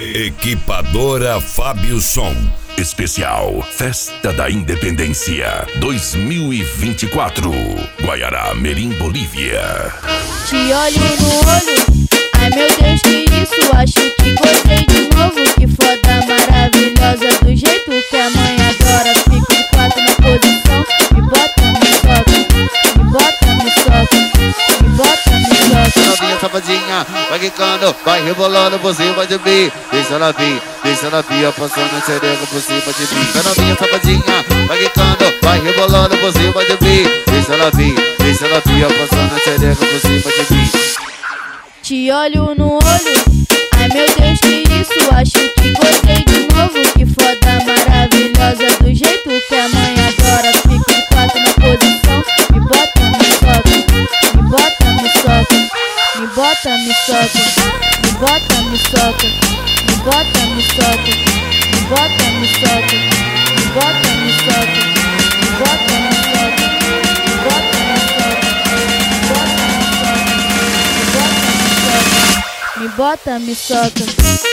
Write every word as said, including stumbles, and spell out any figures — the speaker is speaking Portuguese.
Equipadora Fábio Som. Especial Festa da Independência dois mil e vinte e quatro. Guaiará, Merim, Bolívia. Te olho no olho, ai meu Deus, que isso? Acho que gostei de novo. Que foda maravilhosa, do jeito que a mãe adora. Fico de quatro na posição, me bota, me soca. Me bota, me soca, me bota, me soca. Novinha safadinha, vai quicando, vai rebolando por cima de mim. Deixa ela vir, deixa ela vir, passando a xereca por cima de mim. A novinha safadinha, vai quicando, vai rebolando por cima de mim. Deixa ela vir, deixa ela vir, passando a xereca por cima de mim. Te olho no olho, ai meu Deus, que isso? Acho que gostei de novo. Que foda maravilhosa, do jeito que a mãe adora. Fico de quatro na posição, me bota, me soca. Me bota, me soca, me bota, me soca. Me bota, me soca, me bota, me soca. Me bota, me soca, me bota, me soca. Me bota, me soca, me bota, me soca. Me bota, me soca, me bota, me soca.